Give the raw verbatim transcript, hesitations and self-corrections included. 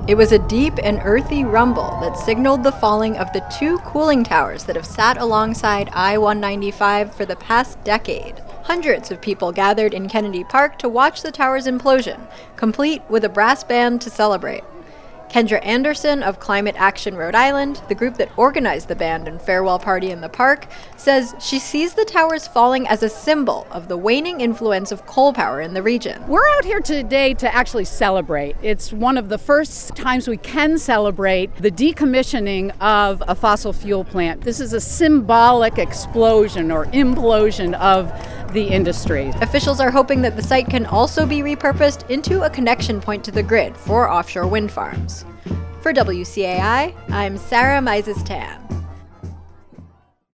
It was a deep and earthy rumble that signaled the falling of the two cooling towers that have sat alongside I one ninety-five for the past decade. Hundreds of people gathered in Kennedy Park to watch the tower's implosion, complete with a brass band to celebrate. Kendra Anderson of Climate Action Rhode Island, the group that organized the band and farewell party in the park, says she sees the towers falling as a symbol of the waning influence of coal power in the region. We're out here today to actually celebrate. It's one of the first times we can celebrate the decommissioning of a fossil fuel plant. This is a symbolic explosion or implosion of the industry. Officials are hoping that the site can also be repurposed into a connection point to the grid for offshore wind farms. For W C A I, I'm Sarah Mises-Tan.